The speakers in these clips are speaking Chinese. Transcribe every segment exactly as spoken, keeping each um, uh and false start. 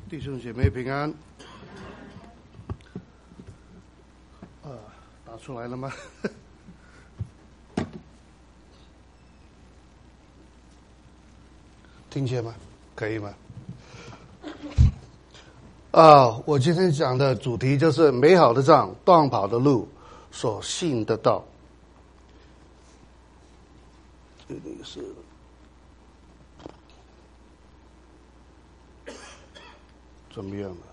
弟兄姐妹平安。啊，打出来了吗？听见吗？可以吗？啊，我今天讲的主题就是美好的仗，短跑的路，所信的道。这里是怎么样的？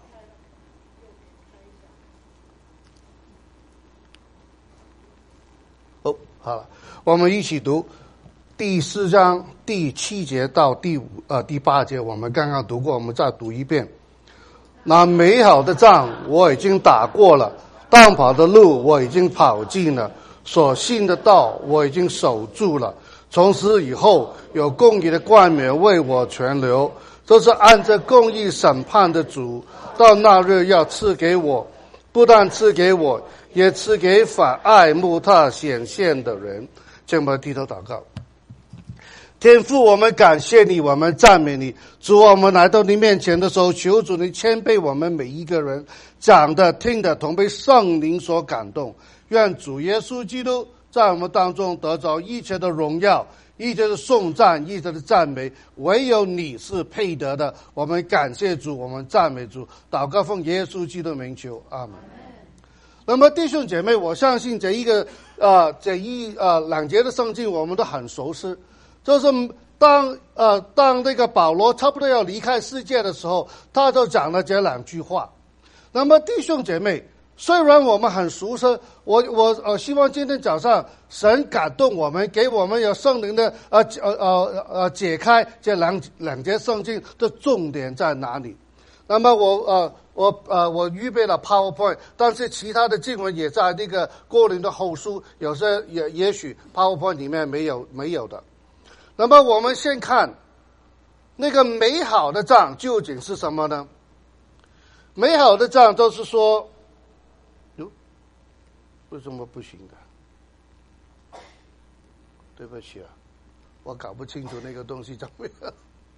哦，好了，我们一起读第四章第七节到第五呃第八节，我们刚刚读过，我们再读一遍。那美好的仗我已经打过了，短跑的路我已经跑尽了，所信的道我已经守住了。从此以后，有公义的冠冕为我存留，这是按着公义审判的主，到那日要赐给我，不但赐给我，也赐给反爱慕他显现的人。请我们低头祷告。天父，我们感谢你，我们赞美你。主，我们来到你面前的时候，求主你谦卑我们每一个人，讲的听的同被圣灵所感动。愿主耶稣基督在我们当中得着一切的荣耀，一切的颂赞，一切的赞美，唯有你是配得的。我们感谢主，我们赞美主，祷告奉耶稣基督名求，阿门。那么弟兄姐妹，我相信这一个呃这一呃两节的圣经我们都很熟悉，就是当呃当那个保罗差不多要离开世界的时候，他就讲了这两句话。那么弟兄姐妹，虽然我们很熟悉，我我呃希望今天早上神感动我们，给我们有圣灵的呃呃呃呃解开这两两节圣经的重点在哪里。那么我呃我呃我预备了 PowerPoint， 但是其他的经文也在那个哥林多后书，有些也也许 PowerPoint 里面没有没有的。那么我们先看那个美好的仗究竟是什么呢？美好的仗就是说，哟，为什么不行的？对不起啊，我搞不清楚那个东西怎么样。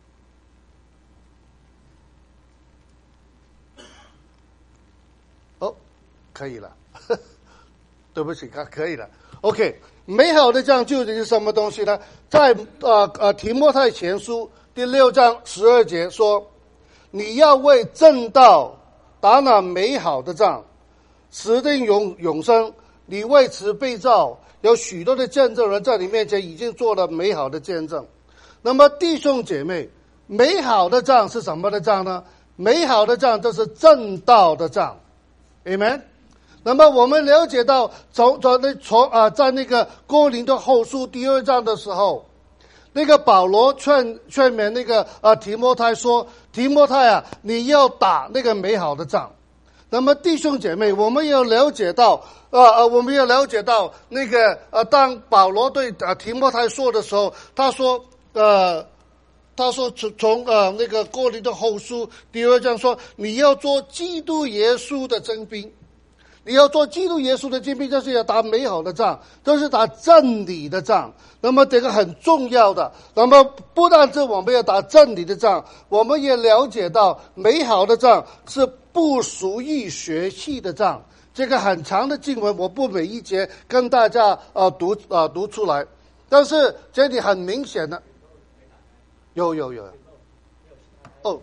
哦，可以了，对不起，可以了。OK， 美好的仗究竟是什么东西呢？在呃呃提摩太前书第六章十二节说，你要为正道打那美好的仗，死定永永生。你为此被召，有许多的见证人在你面前已经做了美好的见证。那么弟兄姐妹，美好的仗是什么的仗呢？美好的仗就是正道的仗。Amen。那么我们了解到，从从那从啊，在那个哥林多后书第二章的时候，那个保罗劝劝勉那个啊提摩太说：“提摩太啊，你要打那个美好的仗。”那么弟兄姐妹，我们要了解到，呃呃，我们要了解到那个呃，当保罗对啊提摩太说的时候，他说呃。他说从从呃那个哥林多后书第二章说，你要做基督耶稣的精兵，你要做基督耶稣的精兵，就是要打美好的仗，都是打真理的仗。那么这个很重要的。那么不但是我们要打真理的仗，我们也了解到美好的仗是不属于血气的仗。这个很长的经文，我不每一节跟大家呃读呃读出来，但是这里很明显的。有有有，哦，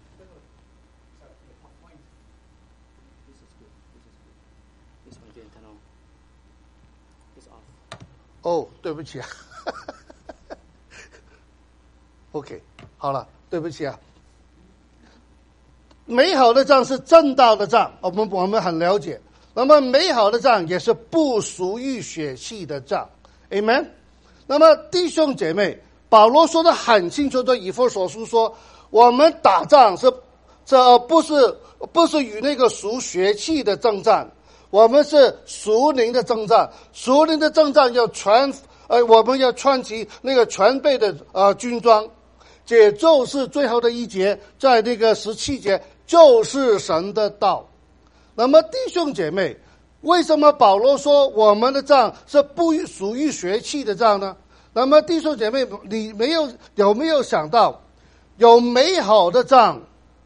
哦，对不起啊，OK， 好了，对不起啊。美好的仗是正道的仗，我们我们很了解。那么美好的仗也是不属于血气的仗 ，Amen。那么弟兄姐妹。保罗说的很清楚，对以弗所书说，我们打仗是这不是不是与那个属血气的征战，我们是属灵的征战。属灵的征战要全呃，我们要穿起那个全备的呃军装，这就是最后的一节，在那个十七节，就是神的道。那么弟兄姐妹，为什么保罗说我们的仗是不属于血气的仗呢？那么弟兄姐妹，你没有有没有想到，有美好的仗，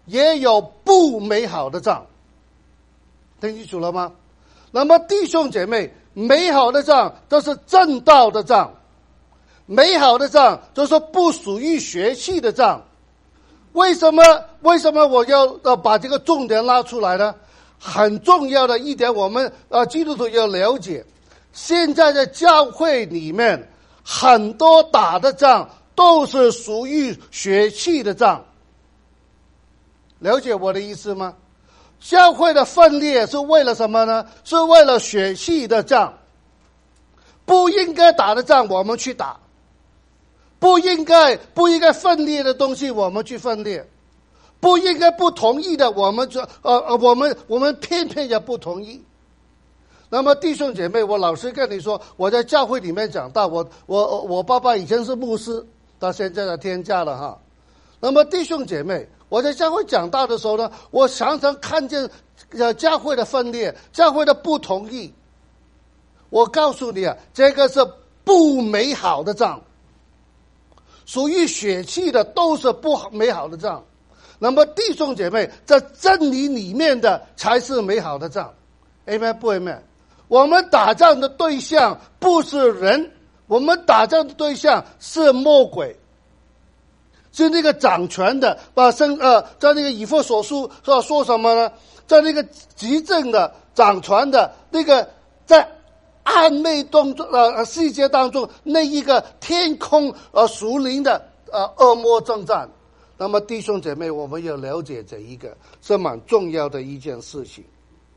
也有不美好的仗。听清楚了吗？那么弟兄姐妹，美好的仗都是正道的仗，美好的仗就是不属于血气的仗。为什么为什么我要呃把这个重点拉出来呢？很重要的一点，我们呃基督徒要了解，现在在教会里面很多打的仗都是属于血气的仗。了解我的意思吗？教会的分裂是为了什么呢？是为了血气的仗。不应该打的仗我们去打，不应该不应该分裂的东西我们去分裂，不应该不同意的我们就呃呃我们我们偏偏也不同意。那么弟兄姐妹，我老实跟你说，我在教会里面长大，我我我爸爸以前是牧师，到现在的天家了哈。那么弟兄姐妹，我在教会长大的时候呢，我常常看见呃教会的分裂，教会的不同意。我告诉你啊，这个是不美好的仗，属于血气的都是不美好的仗。那么弟兄姐妹，在真理里面的才是美好的仗。 Amen 不 Amen？ 我们打仗的对象不是人，我们打仗的对象是魔鬼，是那个掌权的。把圣呃，在那个以弗所书说说什么呢？在那个执政的、掌权的那个在暗昧当中呃世界当中那一个天空呃属灵的呃恶魔征战。那么弟兄姐妹，我们要了解这一个是蛮重要的一件事情。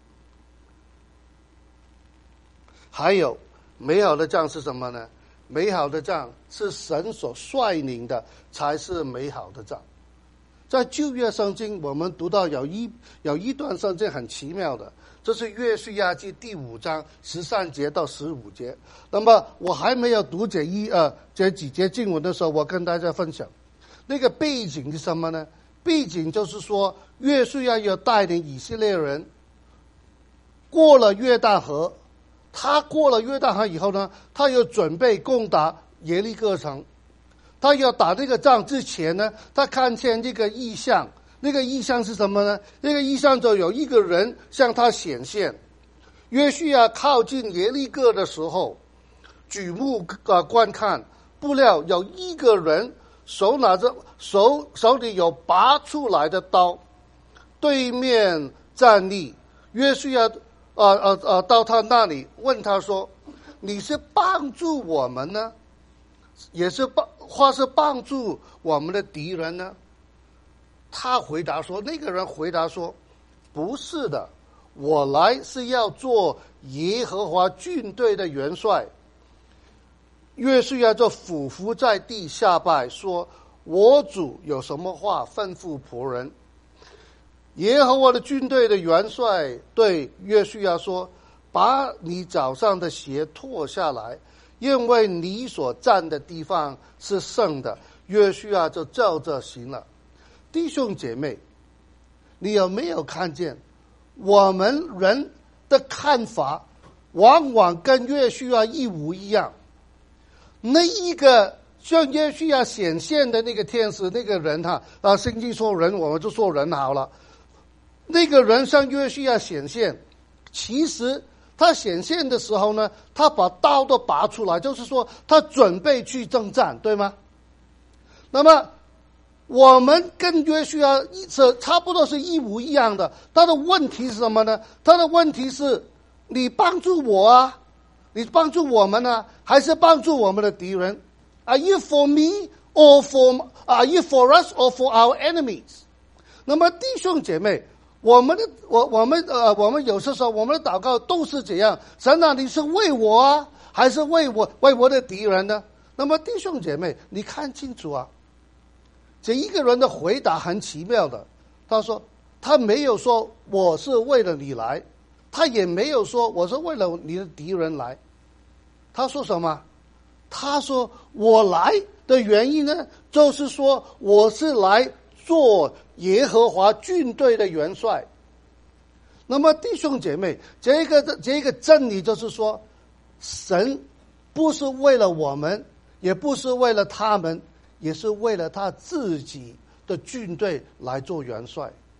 还有美好的仗是什么呢？美好的仗是神所率领的，才是美好的仗。在旧约圣经，我们读到有一有一段圣经很奇妙的，这是约书亚记第五章十三节到十五节。那么我还没有读这一呃这几节经文的时候，我跟大家分享那个背景是什么呢？背景就是说，约书亚要带领以色列人过了约旦河。他过了约旦河以后呢，他又准备攻打耶利哥城。他要打这个仗之前呢，他看见这个异象。那个异象是什么呢？那个异象就有一个人向他显现。约书亚靠近耶利哥的时候，举目呃观看，不料有一个人手拿着手手里有拔出来的刀，对面站立。约书亚呃呃呃，到他那里问他说：“你是帮助我们呢，也是帮或是帮助我们的敌人呢？”他回答说：“那个人回答说，不是的，我来是要做耶和华军队的元帅。”约书亚就俯伏在地下拜，说：“我主有什么话吩咐仆人？”耶和华的军队的元帅对约书亚说：“把你脚上的鞋脱下来，因为你所站的地方是圣的。”约书亚就照着行了。弟兄姐妹，你有没有看见我们人的看法往往跟约书亚一模一样？那一个向约书亚显现的那个天使，那个人哈啊，圣经说人，我们就说人好了。那个人向约书亚显现，其实他显现的时候呢，他把刀都拔出来，就是说他准备去征战，对吗？那么我们跟约书亚是差不多是一模一样的。他的问题是什么呢？他的问题是你帮助我啊，你帮助我们啊，还是帮助我们的敌人？ Are you for me or for Are you for us or for our enemies？ 那么弟兄姐妹，我们的我我们呃我们有些时候我们的祷告都是这样：神啊，你是为我啊，还是为我为我的敌人呢？那么弟兄姐妹，你看清楚啊，这一个人的回答很奇妙的。他说他没有说我是为了你来，他也没有说我是为了你的敌人来。他说什么？他说我来的原因呢，就是说我是来做耶和华军队的元帅。那么弟兄姐妹，这个这个真理就是说，神不是为了我们，也不是为了他们，也是为了他自己的军队来做元帅。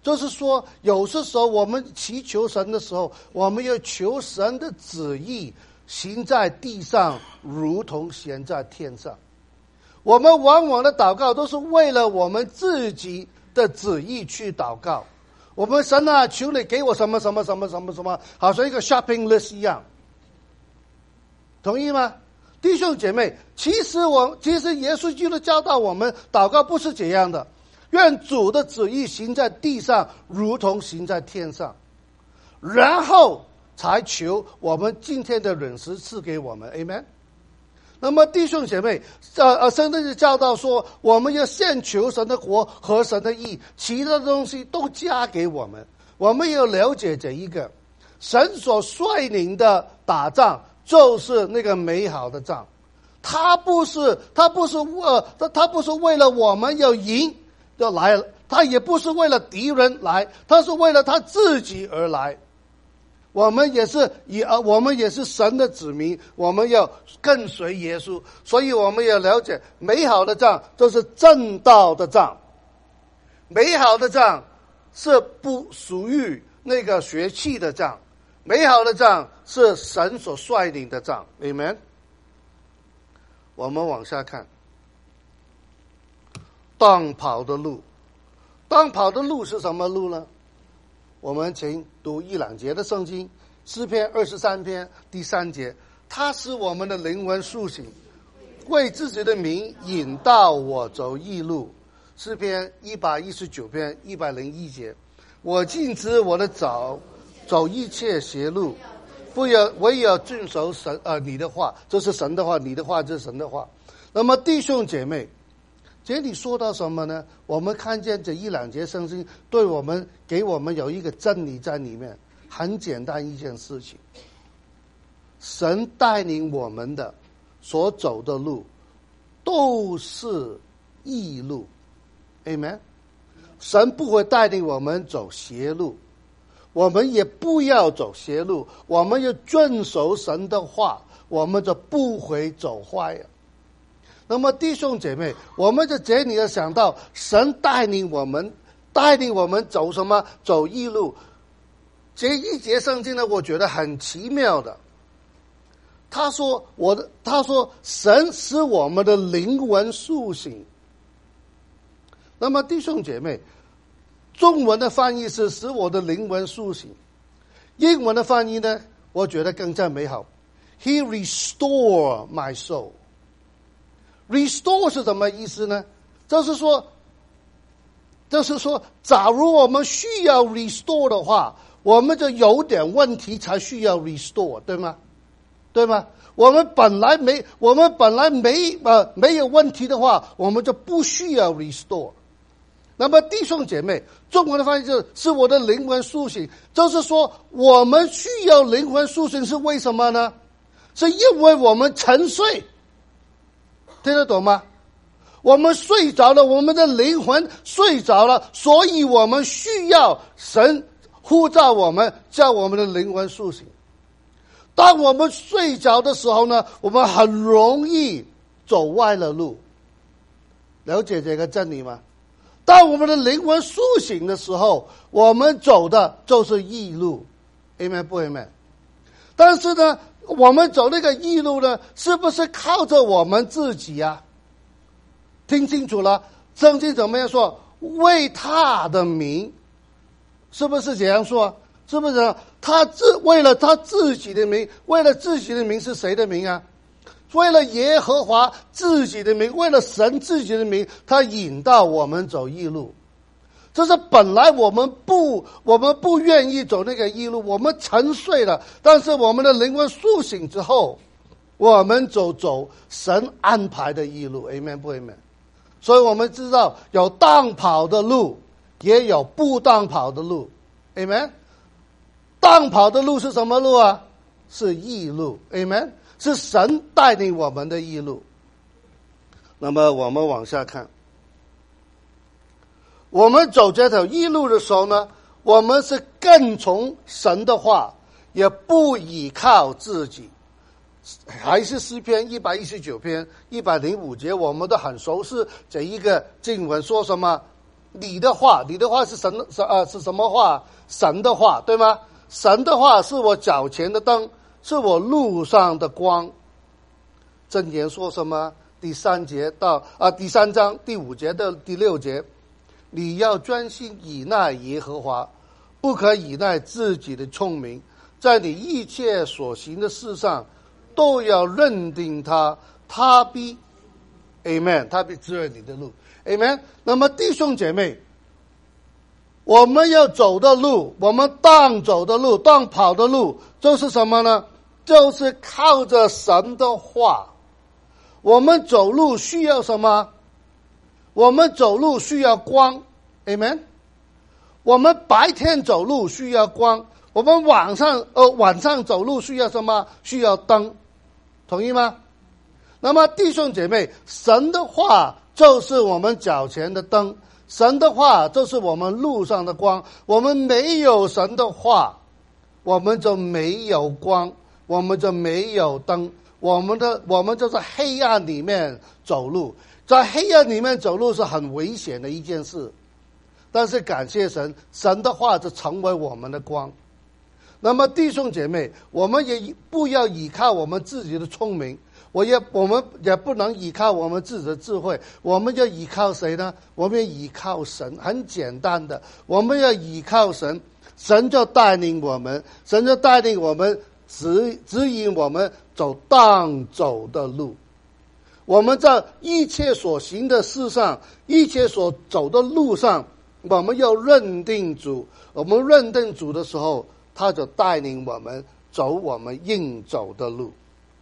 就是说，有些时候我们祈求神的时候，我们要求神的旨意行在地上，如同行在天上。我们往往的祷告都是为了我们自己的旨意去祷告。我们神啊，求你给我什么什么什么什么什么，好像一个 shopping list 一样，同意吗？弟兄姐妹，其实我其实耶稣基督教导我们祷告不是这样的。愿主的旨意行在地上，如同行在天上，然后才求我们今天的饮食赐给我们 Amen。 那么弟兄姐妹，呃呃，圣经的教导说，我们要先求神的国和神的义，其他的东西都加给我们。我们要了解这一个，神所率领的打仗就是那个美好的仗，他不是他不是呃他他不是为了我们要赢就来了，他也不是为了敌人来，他是为了他自己而来。我们也是以呃，我们也是神的子民，我们要跟随耶稣，所以我们要了解，美好的仗就是正道的仗，美好的仗是不属于那个血气的仗，美好的仗是神所率领的仗 Amen。 我们往下看，当跑的路，当跑的路是什么路呢？我们请读一两节的圣经，诗篇二十三篇第三节，他使我们的灵魂苏醒，为自己的名引导我走义路。诗篇一百一十九篇一百零一节，我禁止我的走走一切邪路，不要唯有遵守神呃你的话，这是神的话，你的话这是神的话。那么弟兄姐妹，这里说到什么呢？我们看见这一两节圣经对我们给我们有一个真理在里面，很简单一件事情，神带领我们的所走的路都是义路 Amen。 神不会带领我们走邪路，我们也不要走邪路，我们要遵守神的话，我们就不会走坏了。那么弟兄姐妹，我们在这里要想到，神带领我们，带领我们走什么？走义路。这一节圣经呢，我觉得很奇妙的。他说，我的，他说，神使我们的灵魂苏醒。那么弟兄姐妹，中文的翻译是使我的灵魂苏醒，英文的翻译呢，我觉得更加美好。He restore my soul。Restore 是什么意思呢？就是说，就是说，假如我们需要 restore 的话，我们就有点问题才需要 restore， 对吗？对吗？我们本来没，我们本来没呃没有问题的话，我们就不需要 restore。那么弟兄姐妹，中文的翻译就是使我的灵魂苏醒，就是说我们需要灵魂苏醒是为什么呢？是因为我们沉睡。听得懂吗？我们睡着了，我们的灵魂睡着了，所以我们需要神呼召我们，叫我们的灵魂苏醒。当我们睡着的时候呢，我们很容易走歪了路。了解这个真理吗？当我们的灵魂苏醒的时候，我们走的就是义路 Amen 不 Amen？ 但是呢，我们走那个义路呢，是不是靠着我们自己啊？听清楚了，圣经怎么样说？为他的名，是不是这样说？是不是？他自为了他自己的名，为了自己的名是谁的名啊？为了耶和华自己的名，为了神自己的名，他引导我们走义路。这是本来我们不我们不愿意走那个义路，我们沉睡了，但是我们的灵魂苏醒之后，我们走走神安排的义路 Amen 不 Amen？ 所以我们知道有当跑的路，也有不当跑的路 Amen。 当跑的路是什么路啊？是义路 Amen， 是神带领我们的义路。那么我们往下看，我们走这条义路的时候呢，我们是跟从神的话，也不依靠自己。还是诗篇一百一十九篇一百零五节，我们都很熟悉这一个经文，说什么？ 你的话，你的话是神是啊是什么话？神的话，对吗？神的话是我脚前的灯，是我路上的光。箴言说什么？第三节到啊第三章第五节到第六节，你要专心倚赖耶和华，不可倚赖自己的聪明，在你一切所行的事上都要认定他，他必 Amen， 他必指引你的路 Amen。 那么弟兄姐妹，我们要走的路，我们当走的路，当跑的路，就是什么呢？就是靠着神的话。我们走路需要什么？我们走路需要光 Amen。 我们白天走路需要光，我们晚上呃晚上走路需要什么？需要灯，同意吗？那么弟兄姐妹，神的话就是我们脚前的灯，神的话就是我们路上的光。我们没有神的话，我们就没有光，我们就没有灯，我们的我们就是黑暗里面走路。在黑暗里面走路是很危险的一件事，但是感谢神，神的话就成为我们的光。那么弟兄姐妹，我们也不要依靠我们自己的聪明，我也我们也不能依靠我们自己的智慧，我们要依靠谁呢？我们要依靠神。很简单的，我们要依靠神，神就带领我们，神就带领我们，指指引我们走当走的路。我们在一切所行的事上，一切所走的路上，我们要认定主。我们认定主的时候，他就带领我们走我们应走的路。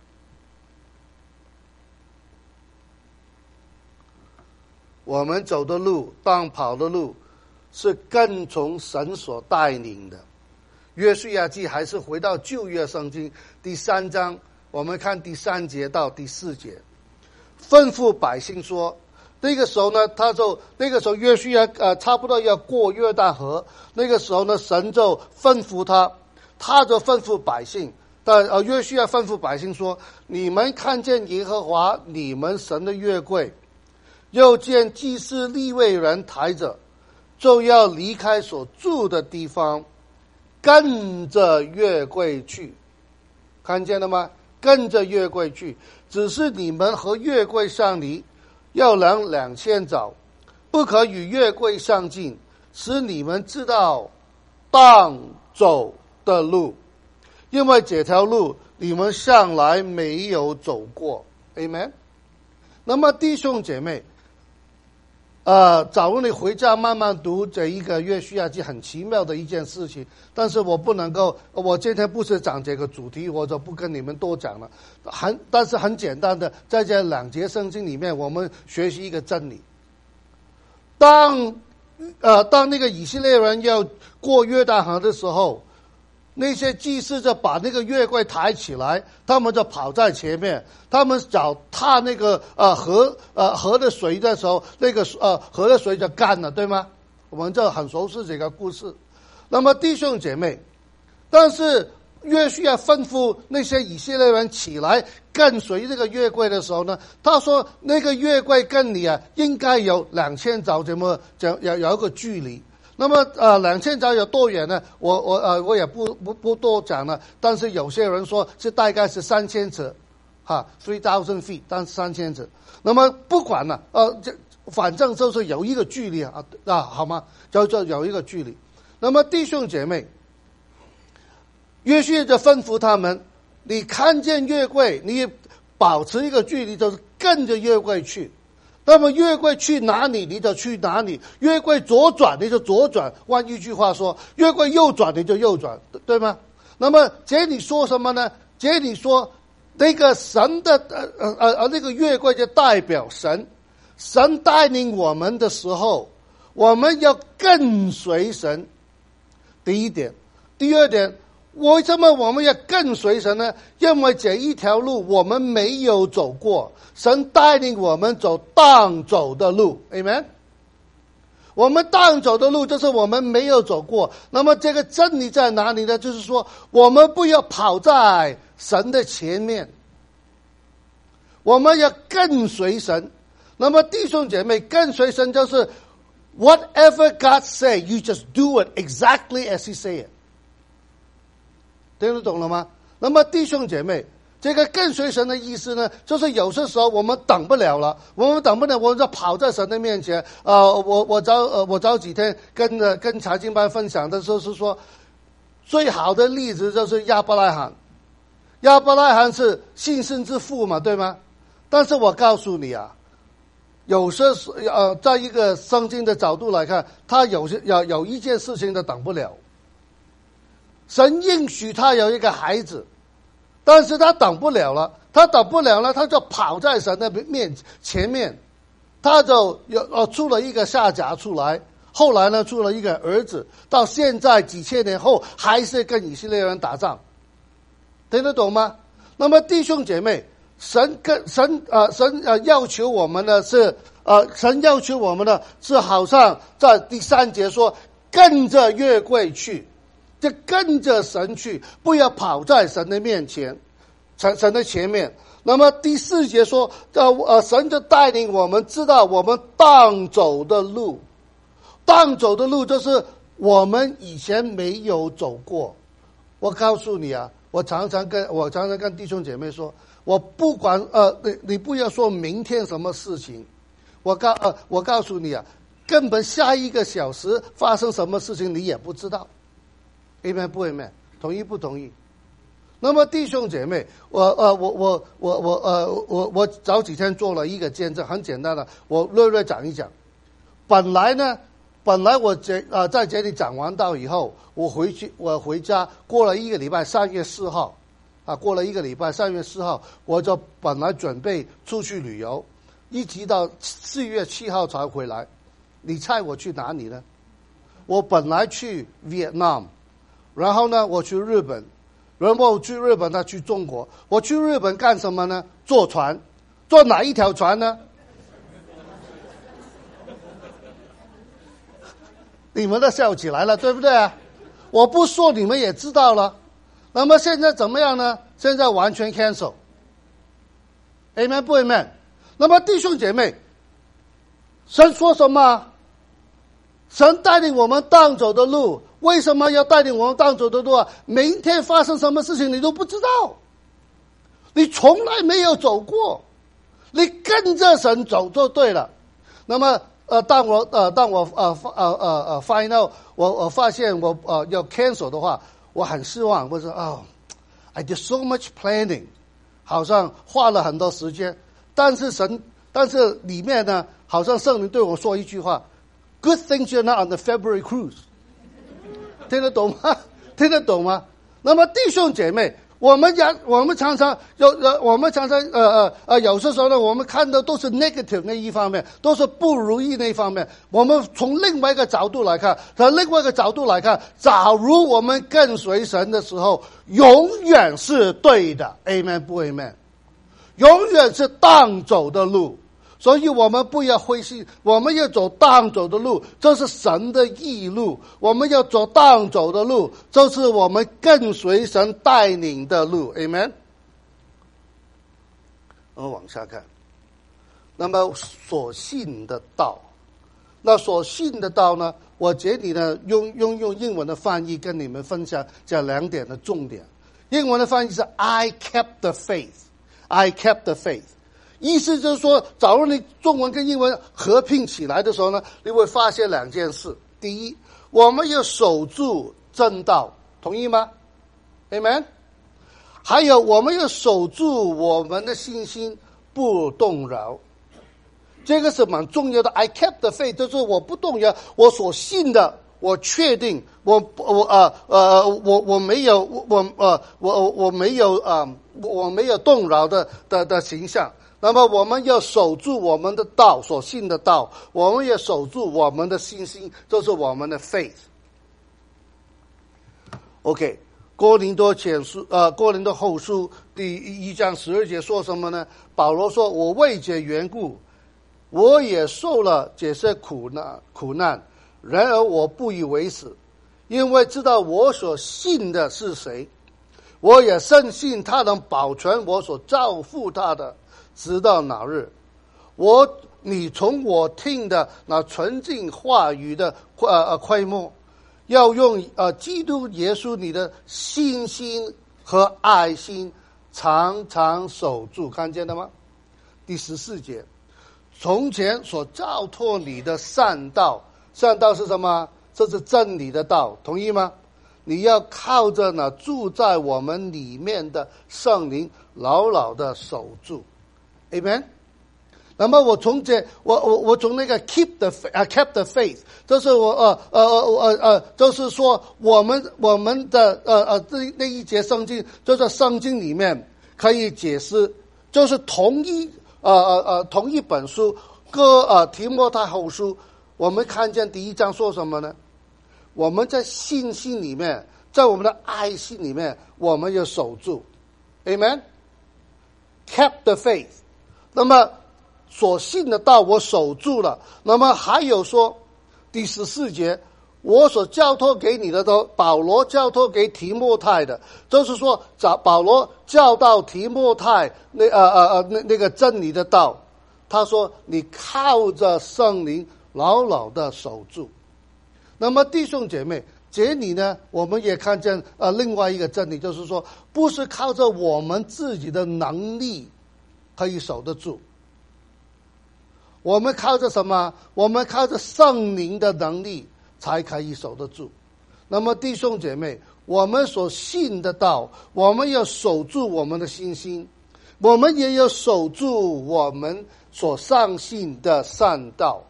我们走的路，当跑的路，是跟从神所带领的。约书亚记还是回到旧约圣经第三章，我们看第三节到第四节，吩咐百姓说，那个时候呢，他就那个时候约书亚呃差不多要过约旦河，那个时候呢，神就吩咐他，他就吩咐百姓，但呃约书亚吩咐百姓说，你们看见耶和华你们神的约柜，又见祭司利未人抬着，就要离开所住的地方，跟着约柜去。看见了吗？跟着约柜去，只是你们和约柜相离，要量两千肘，不可与约柜相近，使你们知道当走的路，因为这条路你们向来没有走过。 Amen。 那么弟兄姐妹，呃，假如你回家慢慢读这一个约书亚记，很奇妙的一件事情，但是我不能够，我今天不是讲这个主题，我就不跟你们多讲了。很，但是很简单的，在这两节圣经里面，我们学习一个真理：当呃当那个以色列人要过约旦河的时候，那些祭司就把那个约柜抬起来，他们就跑在前面，他们脚踏那个呃河呃河的水的时候，那个呃河的水就干了，对吗？我们就很熟悉这个故事。那么弟兄姐妹，但是约书亚吩咐那些以色列人起来跟随这个约柜的时候呢，他说那个约柜跟你啊应该有两千肘这么有有一个距离。那么呃，两千肘有多远呢？我我呃我也不不不多讲了。但是有些人说是大概是三千尺，哈 ，three thousand feet， 但是三千尺。那么不管了，呃，这反正就是有一个距离啊啊，好吗？就就有一个距离。那么弟兄姐妹，约书亚就吩咐他们：你看见约柜，你保持一个距离，就是跟着约柜去。那么约柜去哪里你就去哪里，约柜左转你就左转，换一句话说，约柜右转你就右转，对吗？那么这里说什么呢？这里说那个神的呃呃呃那个约柜就代表神，神带领我们的时候，我们要跟随神。第一点，第二点，为什么我们要跟随神呢？因为这一条路我们没有走过，神带领我们走当走的路 Amen。 我们当走的路就是我们没有走过。那么这个真理在哪里呢？就是说我们不要跑在神的前面，我们要跟随神。那么弟兄姐妹，跟随神就是 Whatever God say, you just do it exactly as He say it. 听得懂了吗？那么弟兄姐妹，这个跟随神的意思呢，就是有些时候我们等不了了，我们等不了，我们就跑在神的面前。呃，我我早呃我早几天跟呃跟财经班分享的时候是说，最好的例子就是亚伯拉罕。亚伯拉罕是信心之父嘛，对吗？但是我告诉你啊，有些呃，在一个圣经的角度来看，他有些有有一件事情他等不了。神应许他有一个孩子，但是他等不了了，他等不了了，他就跑在神的面前面，他就有呃出了一个夏甲出来，后来呢出了一个儿子，到现在几千年后还是跟以色列人打仗，听得懂吗？那么弟兄姐妹，神跟神呃神呃要求我们的是呃神要求我们的是，好像在第三节说，跟着约柜去。就跟着神去，不要跑在神的面前，神神的前面。那么第四节说，呃呃，神就带领我们知道我们当走的路，当走的路就是我们以前没有走过。我告诉你啊，我常常跟我常常跟弟兄姐妹说，我不管呃，你你不要说明天什么事情，我告呃我告诉你啊，根本下一个小时发生什么事情你也不知道。Amen 不 Amen？ 同意不同意？那么弟兄姐妹，我呃我我我我呃我我早几天做了一个见证，很简单的，我略略讲一讲。本来呢，本来我这呃在这里讲完道以后，我回去我回家，过了一个礼拜，三月四号，啊，过了一个礼拜，三月四号，我就本来准备出去旅游，一直到四月七号才回来。你猜我去哪里呢？我本来去 Vietnam。然后呢，我去日本，然后去日本，他去中国。我去日本干什么呢？坐船，坐哪一条船呢？你们都笑起来了，对不对啊？我不说你们也知道了。那么现在怎么样呢？现在完全 cancel。Amen 不 Amen？ 那么弟兄姐妹，神说什么？神带领我们当走的路，为什么要带领我们当走的路啊？明天发生什么事情你都不知道，你从来没有走过，你跟着神走就对了。那么呃，当我呃当我呃呃呃呃 find out 我我发现我呃要 cancel 的话，我很失望。我说哦 ，I did so much planning， 好像花了很多时间，但是神，但是里面呢，好像圣灵对我说一句话。Good thing you're not on the February cruise， 听得懂吗？听得懂吗？那么弟兄姐妹，我们讲，我们常常有呃，我们常常呃呃呃，有些时候呢，我们看的都是 negative 那一方面，都是不如意那一方面。我们从另外一个角度来看，从另外一个角度来看，假如我们跟随神的时候，永远是对的 ，Amen 不 Amen？ 永远是当走的路。所以我们不要灰心，我们要走当走的路，这是神的义路。我们要走当走的路，这是我们跟随神带领的路。Amen。我往下看，那么所信的道，那所信的道呢？我这里呢用用用英文的翻译跟你们分享这两点的重点。英文的翻译是 I kept the faith， I kept the faith。意思就是说，假如你中文跟英文合并起来的时候呢，你会发现两件事。第一，我们要守住正道，同意吗 ？Amen。还有，我们要守住我们的信心，不动摇。这个是蛮重要的。I kept the faith， 就是我不动摇，我所信的，我确定，我我呃呃我我没有我呃我我没有啊、呃、我没有动摇的的的形象。那么我们要守住我们的道，所信的道，我们要守住我们的信心，就是我们的 faith。OK， 哥林多前书呃哥林多后书第一章十二节说什么呢？保罗说：“我为这缘故，我也受了这些苦难苦难，然而我不以为耻，因为知道我所信的是谁，我也深信他能保全我所照付他的。”直到那日，我你从我听的那纯净话语的呃呃规模，要用呃基督耶稣你的信心和爱心常常守住，看见了吗？第十四节，从前所交托你的善道，善道是什么？这是真理的道，同意吗？你要靠着呢住在我们里面的圣灵牢牢的守住 Amen。 那么我从这我我我从那个 keep the uh, kept the faith， 就是我呃呃呃呃就是说我们我们的呃呃这那一节圣经，就在圣经里面可以解释，就是同一呃呃呃同一本书哥呃提摩太后书，我们看见第一章说什么呢？我们在信心里面，在我们的爱心里面，我们要守住 Amen。 Kept the faith， 那么所信的道我守住了。那么还有说第十四节，我所交托给你的都，保罗交托给提摩太的，就是说保罗教导提摩太那呃呃呃那那个真理的道，他说你靠着圣灵牢牢的守住。那么弟兄姐妹，这里呢我们也看见呃另外一个真理，就是说不是靠着我们自己的能力可以守得住，我们靠着什么？我们靠着圣灵的能力才可以守得住。那么弟兄姐妹，我们所信的道，我们要守住我们的信心，我们也要守住我们所相信的善道。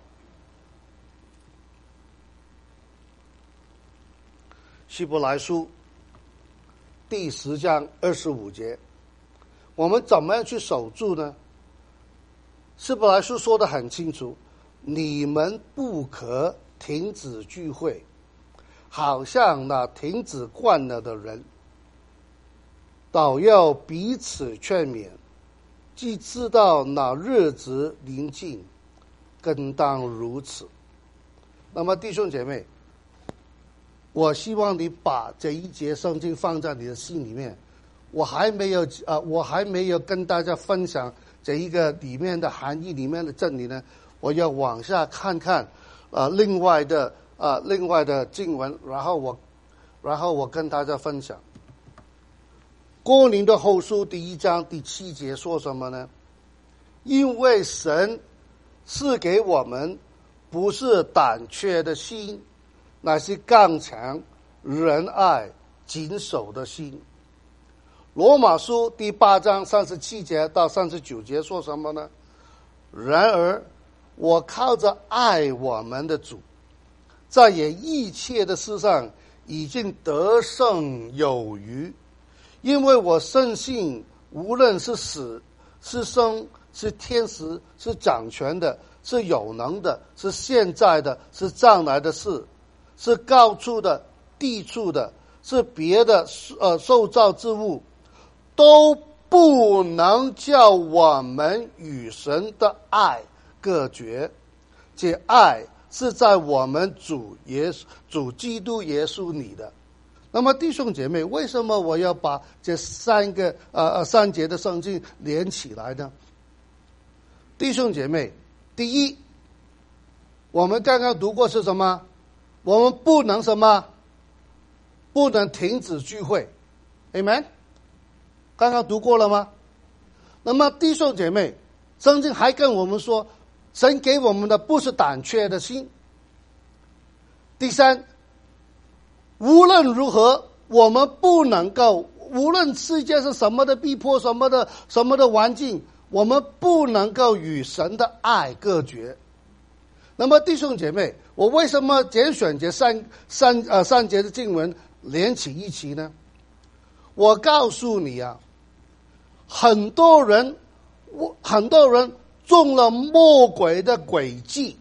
希伯来书第十章二十五节，我们怎么样去守住呢？希伯来书说得很清楚，你们不可停止聚会，好像那停止惯了的人，倒要彼此劝勉，既知道那日子临近，更当如此。那么弟兄姐妹，我希望你把这一节圣经放在你的心里面。我还没有啊、呃，我还没有跟大家分享这一个里面的含义，里面的真理呢，我要往下看看啊、呃，另外的啊、呃，另外的经文，然后我，然后我跟大家分享。哥林多后书第一章第七节说什么呢？因为神赐给我们不是胆怯的心，乃是刚强、仁爱、谨守的心。罗马书第八章三十七节到三十九节说什么呢？然而我靠着爱我们的主，在也一切的事上已经得胜有余，因为我深信无论是死是生，是天使，是掌权的，是有能的，是现在的，是将来的事，是高处的，低处的，是别的呃受造之物，都不能叫我们与神的爱隔绝。这爱是在我们主耶稣主基督耶稣里的。那么弟兄姐妹，为什么我要把这三个呃呃三节的圣经连起来呢？弟兄姐妹，第一，我们刚刚读过是什么？我们不能什么？不能停止聚会 Amen。 刚刚读过了吗？那么弟兄姐妹，圣经还跟我们说，神给我们的不是胆怯的心。第三，无论如何，我们不能够，无论世界是什么的逼迫，什么的什么的环境，我们不能够与神的爱隔绝。那么弟兄姐妹，我为什么拣选这三三呃三节的经文连起一起呢？我告诉你啊，很多人，我很多人中了魔鬼的诡计。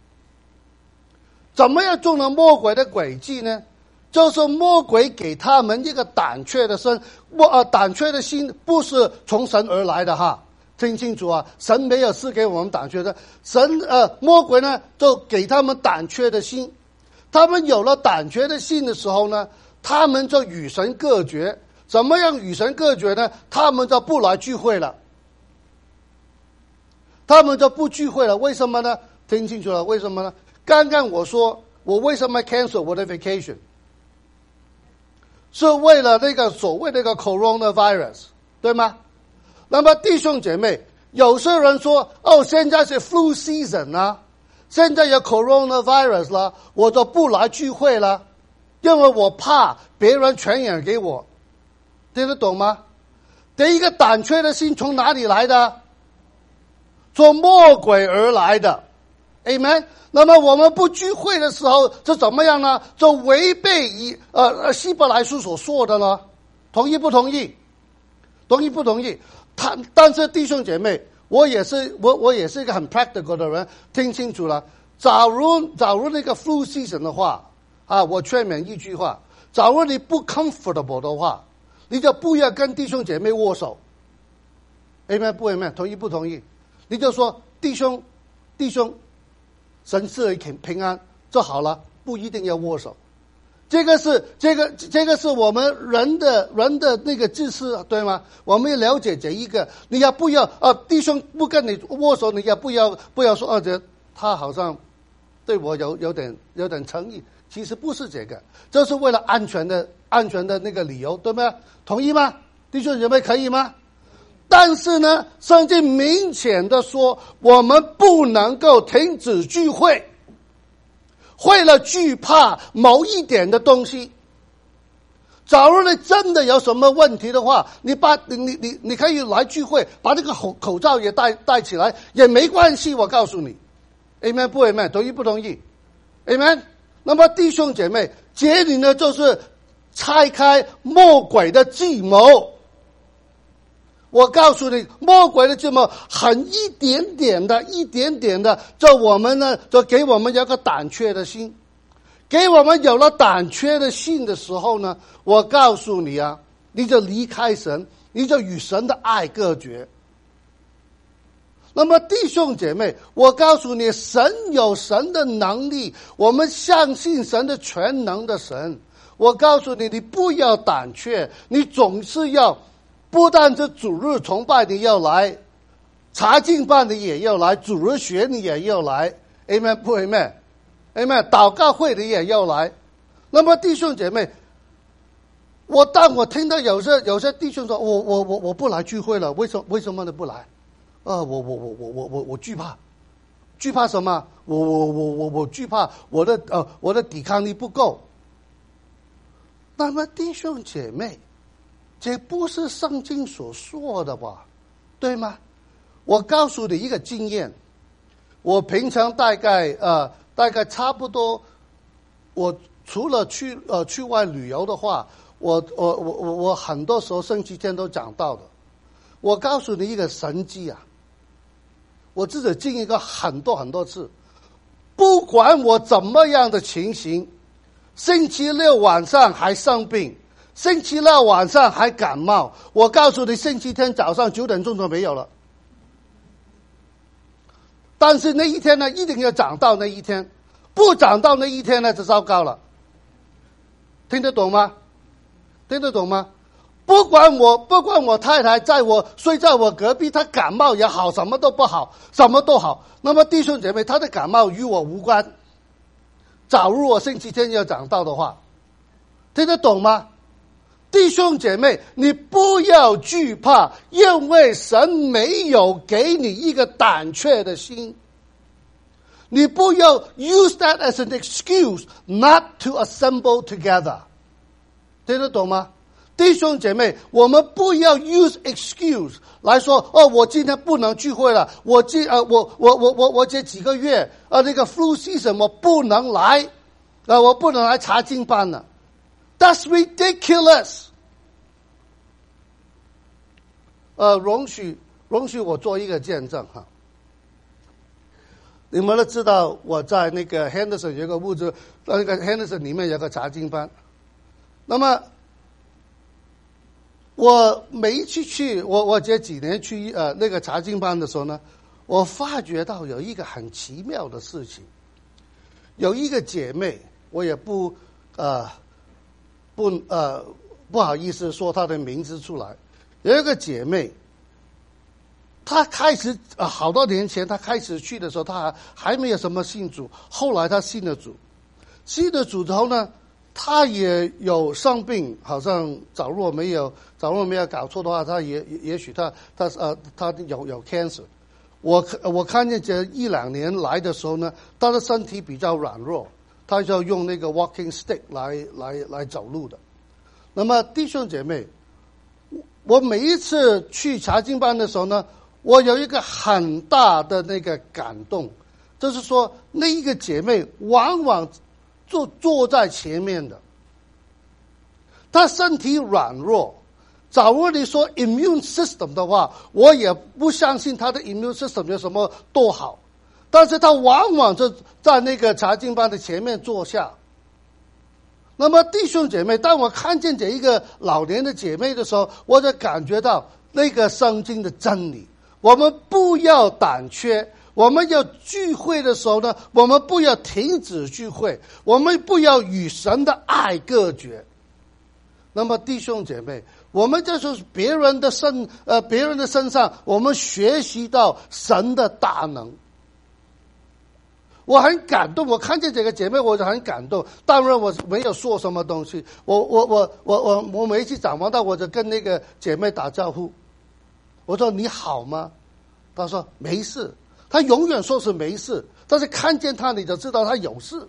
怎么样中了魔鬼的诡计呢？就是魔鬼给他们一个胆怯的心，魔呃胆怯的心不是从神而来的哈，听清楚啊！神没有赐给我们胆怯的，神呃魔鬼呢就给他们胆怯的心，他们有了胆怯的心的时候呢，他们就与神隔绝。怎么样与神隔绝呢？他们就不来聚会了。 他们就不聚会了。为什么呢？听清楚了，为什么呢？刚刚我说我为什么 cancel 我的 vacation， 是为了那个所谓那个 coronavirus， 对吗？那么弟兄姐妹，有些人说哦，现在是 flu season 啊，现在有 coronavirus 了，我就不来聚会了，因为我怕别人传染给我。听得懂吗？第一个胆怯的心从哪里来的？从魔鬼而来的。 Amen。 那么我们不聚会的时候是怎么样呢？就违背以呃希伯来书所说的呢？同意不同意？同意不同意？他但是弟兄姐妹，我也是我我也是一个很 practical 的人，听清楚了。假如假如那个 flu season 的话啊，我劝勉一句话：假如你不 comfortable 的话，你就不要跟弟兄姐妹握手。Amen 不 Amen？ 同意不同意？你就说弟兄弟兄，神赐你平安就好了，不一定要握手。这个是这个这个是我们人的人的那个自私，对吗？我们要了解这一个，你要不要啊？弟兄不跟你握手，你要不要不要说啊？这他好像对我有有点有点诚意，其实不是这个，这是为了安全的安全的那个理由，对吗？同意吗？弟兄姐妹可以吗？但是呢，圣经明显的说，我们不能够停止聚会。为了惧怕某一点的东西，假如你真的有什么问题的话，你把你你你你可以来聚会，把这个口口罩也戴戴起来也没关系。我告诉你 ，Amen 不 Amen？ 同意不同意 ？Amen。那么弟兄姐妹，这里呢就是拆开魔鬼的计谋。我告诉你，魔鬼的计谋很一点点的一点点的，就我们呢就给我们有个胆怯的心，给我们有了胆怯的心的时候呢，我告诉你啊，你就离开神，你就与神的爱隔绝。那么弟兄姐妹，我告诉你，神有神的能力，我们相信神的全能的神。我告诉你，你不要胆怯，你总是要不但是主日崇拜你要来，查经班你也要来，主日学你也要来 ，Amen 不 Amen？ Amen 祷告会你也要来。那么弟兄姐妹，我当我听到有些有些弟兄说，我我我我不来聚会了，为什么为什么你不来？啊、呃，我我我我我我我惧怕，惧怕什么？我我我我我惧怕我的呃我的抵抗力不够。那么弟兄姐妹，这不是圣经所说的吧？对吗？我告诉你一个经验，我平常大概呃大概差不多，我除了去呃去外旅游的话，我我我我我很多时候星期天都讲到的。我告诉你一个神迹啊，我自己经历过很多很多次，不管我怎么样的情形，星期六晚上还生病。星期六晚上还感冒，我告诉你，星期天早上九点钟就没有了。但是那一天呢，一定要长到那一天，不长到那一天呢，就糟糕了。听得懂吗？听得懂吗？不管我不管我太太在我睡在我隔壁，她感冒也好，什么都不好，什么都好。那么弟兄姐妹，她的感冒与我无关。假如我星期天要长到的话，听得懂吗？弟兄姐妹，你不要惧怕，因为神没有给你一个胆怯的心。你不要 use that as an excuse not to assemble together。听得懂吗？弟兄姐妹，我们不要 use excuse 来说，哦，我今天不能聚会了，我这呃，我我我我我这几个月呃那个 flu season 我不能来，呃，我不能来查经班了。That's ridiculous。呃，容许容许我做一个见证哈。你们都知道我在那个 Henderson 有个屋子，那个 Henderson 里面有个查经班。那么我每一次去，我我这几年去呃那个查经班的时候呢，我发觉到有一个很奇妙的事情。有一个姐妹，我也不呃。不呃不好意思说她的名字出来，有一个姐妹， 他开始啊、呃，好多年前他开始去的时候，他还还没有什么信主。后来他信了主，信了主之后呢，他也有生病，好像假如我没有，假如我没有搞错的话，他也也许他他呃他有有 cancer。我我看见这一两年来的时候呢，他的身体比较软弱，他就用那个 walking stick 来来来走路的。那么弟兄姐妹，我每一次去查经班的时候呢，我有一个很大的那个感动，就是说那一个姐妹往往坐坐在前面的，她身体软弱。假如你说 immune system 的话，我也不相信他的 immune system 有什么多好，但是他往往就在那个查经班的前面坐下。那么弟兄姐妹，当我看见这一个老年的姐妹的时候，我就感觉到那个圣经的真理，我们不要胆怯，我们要聚会的时候呢，我们不要停止聚会，我们不要与神的爱隔绝。那么弟兄姐妹，我们在说别人的身呃别人的身上，我们学习到神的大能。我很感动，我看见这个姐妹，我就很感动。当然我没有说什么东西，我我我我我我每一次讲完到，我就跟那个姐妹打招呼，我说你好吗？她说没事，她永远说是没事，但是看见她你就知道她有事。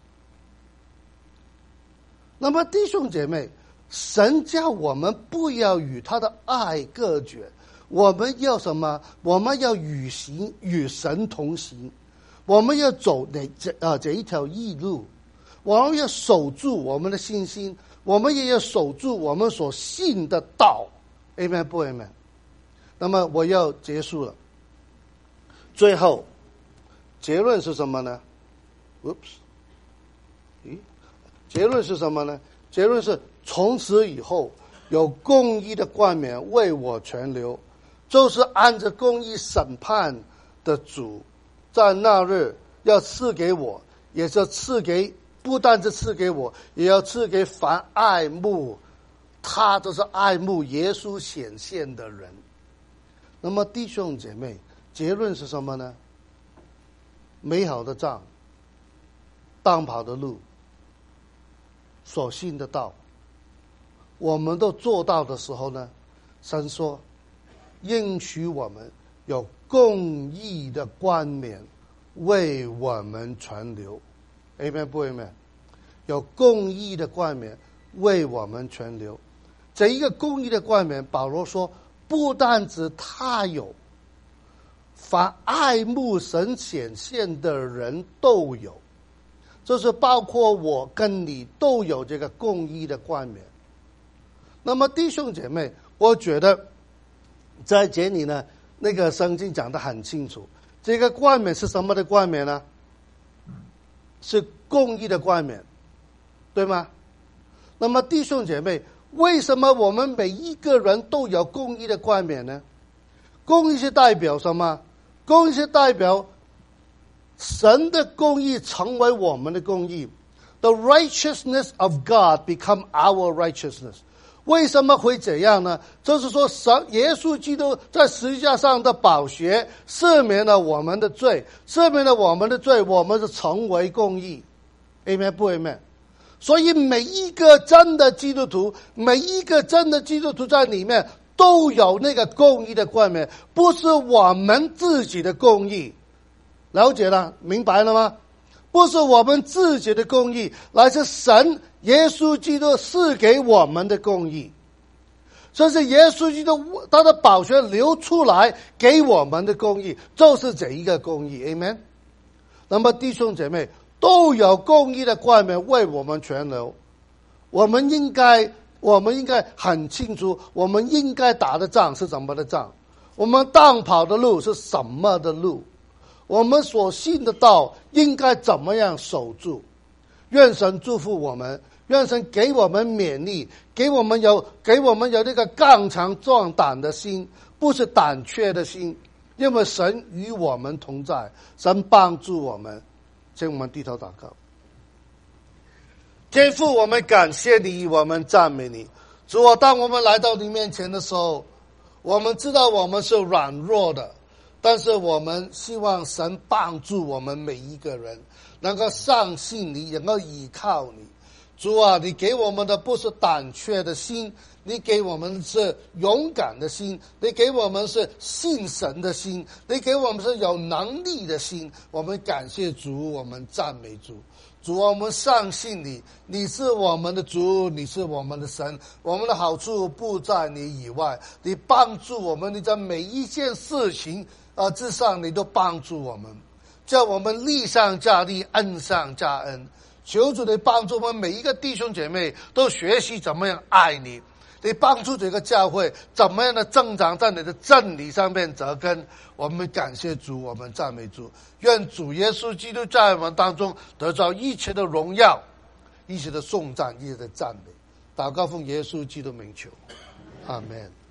那么弟兄姐妹，神叫我们不要与他的爱隔绝，我们要什么？我们要与行与神同行，我们要走哪这啊这一条义路，我们要守住我们的信心，我们也要守住我们所信的道。Amen 不 Amen？ 那么我要结束了，最后结论是什么呢 ？Oops， 咦，结论是什么呢？结论是从此以后有公义的冠冕为我存留，就是按着公义审判的主，在那日要赐给我，也是赐给不但是赐给我，也要赐给凡爱慕他，就是爱慕耶稣显现的人。那么弟兄姐妹，结论是什么呢？美好的仗，当跑的路，所信的道，我们都做到的时候呢，神说应许我们有公义的冠冕为我们存留。 Amen 不 Amen？ 有公义的冠冕为我们存留。这一个公义的冠冕，保罗说不但指他有，凡爱慕神显现的人都有，就是包括我跟你都有这个公义的冠冕。那么弟兄姐妹，我觉得在这里呢，那个圣经讲得很清楚，这个冠冕是什么的冠冕呢？是公义的冠冕，对吗？那么弟兄姐妹，为什么我们每一个人都有公义的冠冕呢？公义是代表什么？公义是代表神的公义成为我们的公义。 The righteousness of God become our righteousness。 为什么会这样呢？就是说神耶稣基督在十字架上的宝血赦免了我们的罪，赦免了我们的罪，我们就成为公义。 Amen 不 Amen？ 所以每一个真的基督徒，每一个真的基督徒在里面都有那个公义的冠冕，不是我们自己的公义。了解了，明白了吗？不是我们自己的公义，乃是神耶稣基督赐给我们的公义。这是耶稣基督他的宝血流出来给我们的公义，就是这一个公义。 Amen。 那么弟兄姐妹，都有公义的冠冕为我们存留。我们应该我们应该很清楚，我们应该打的仗是什么的仗，我们当跑的路是什么的路，我们所信的道应该怎么样守住。愿神祝福我们，愿神给我们勉励，给我们有给我们有这个刚强壮胆的心，不是胆怯的心，因为神与我们同在，神帮助我们。请我们低头祷告。天父，我们感谢你，我们赞美你。主啊，当我们来到你面前的时候，我们知道我们是软弱的， 但是我们希望神帮助我们每一个人能够相信你，能够依靠你。主啊，你给我们的不是胆怯的心，你给我们是勇敢的心，你给我们是信神的心，你给我们是有能力的心。我们感谢主，我们赞美主。主啊，我们相信你，你是我们的主，你是我们的神，我们的好处不在你以外。你帮助我们，你在每一件事情啊之上，你都帮助我们，叫我们力上加力，恩上加恩。求主你帮助我们每一个弟兄姐妹都学习怎么样爱你，你帮助这个教会怎么样的增长在你的真理上面扎根。我们感谢主，我们赞美主，愿主耶稣基督在我们当中得到一切的荣耀，一切的颂赞，一切的赞美。祷告奉耶稣基督名求，阿们。